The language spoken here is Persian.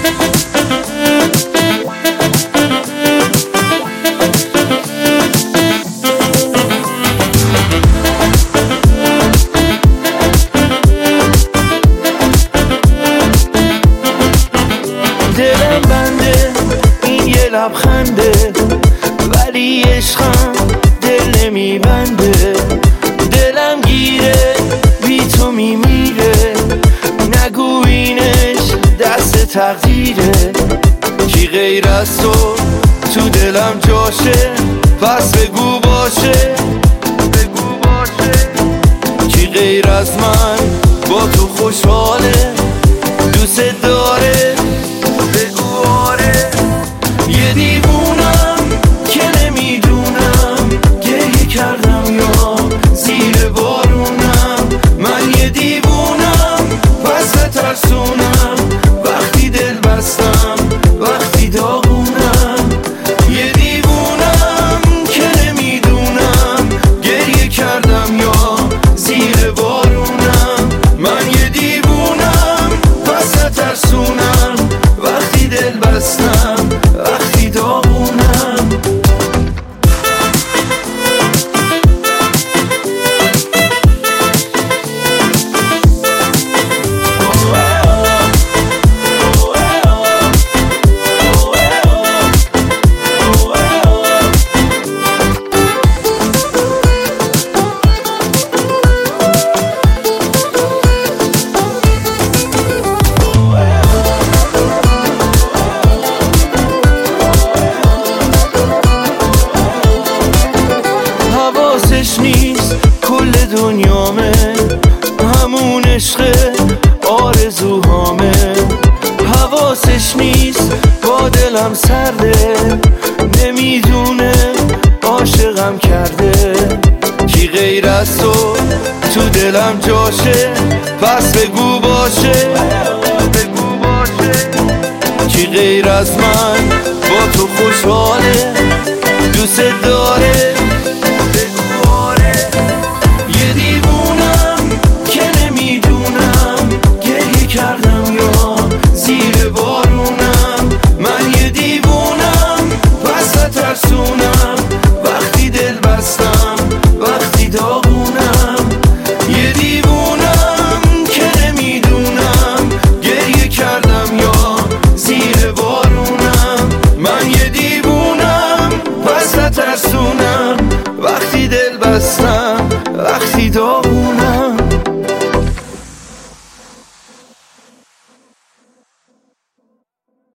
دلم بنده این یه لبخنده، ولی عشقم دل نمیبنده. دلم گیره بی تو میمیره، نگو اینش دست تقدیره. کی غیر از تو دلم جاشه، پس بگو باشه. کی غیر از من با تو خوشحاله، دوست داره، بگو آره. یه دیوونم که نمیدونم گریه کردم یا زیر بارونم. من یه دیوونم پس نترسونم، وقتی دل بستم وقتی داغونم. یه دیوونم که نمیدونم گریه کردم یا زیر بارونم. من یه دیوونم پس نترسونم، وقتی دل بستم وقتی داغونم. حواسش نیست کل دنیامه، همون عشق آرزوهامه. حواسش نیست با دلم سرده، نمیدونه عاشقم کرده. کی غیر از تو دلم جاشه، پس بگو باشه. کی غیر از من با تو خوشحاله، دوست داره،